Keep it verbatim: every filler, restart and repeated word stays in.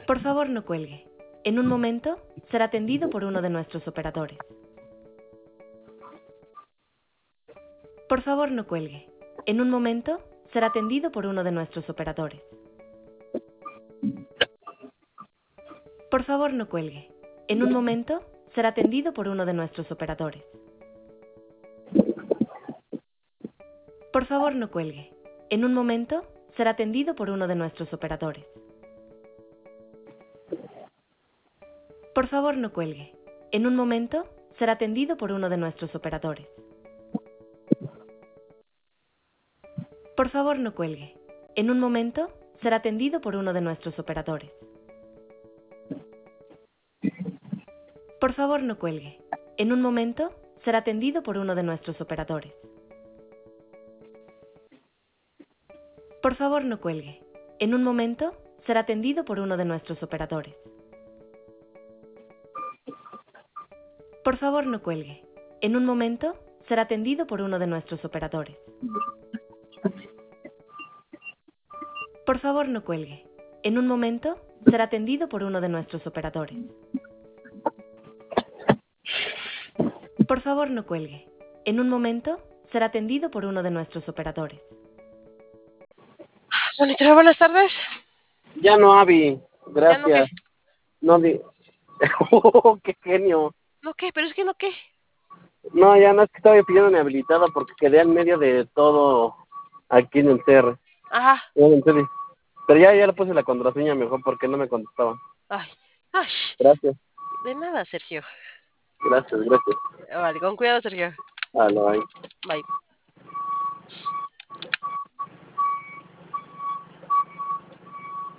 Por favor, no cuelgue. En un momento, será atendido por uno de nuestros operadores. Por favor, no cuelgue. En un momento, será atendido por uno de nuestros operadores. Por favor, no cuelgue. En un momento, será atendido por uno de nuestros operadores. Por favor, no cuelgue. En un momento, será atendido por uno de nuestros operadores. Por favor, no cuelgue. En un momento, será atendido por uno de nuestros operadores. Por favor, no cuelgue. En un momento, será atendido por uno de nuestros operadores. Por favor, no cuelgue. En un momento, será atendido por uno de nuestros operadores. Por favor, no cuelgue. En un momento, será atendido por uno de nuestros operadores. Por favor, no cuelgue. En un momento, será atendido por uno de nuestros operadores. Por favor, no cuelgue. En un momento, será atendido por uno de nuestros operadores. Por favor, no cuelgue. En un momento, será atendido por uno de nuestros operadores. Monitor, buenas tardes. Ya no, Abby. ¿Ya no qué? Gracias. No, di... Oh, qué genio. ¿No qué? ¿Pero es que no qué? No, ya no, es que estaba pidiendo inhabilitada porque quedé en medio de todo aquí en el C R. Ajá. No, en serio. Pero ya, ya le puse la contraseña mejor porque no me contestaba. Ay. Ay. Gracias. De nada, Sergio. Gracias, gracias. Vale, con cuidado, Sergio. Vale, bye. Bye.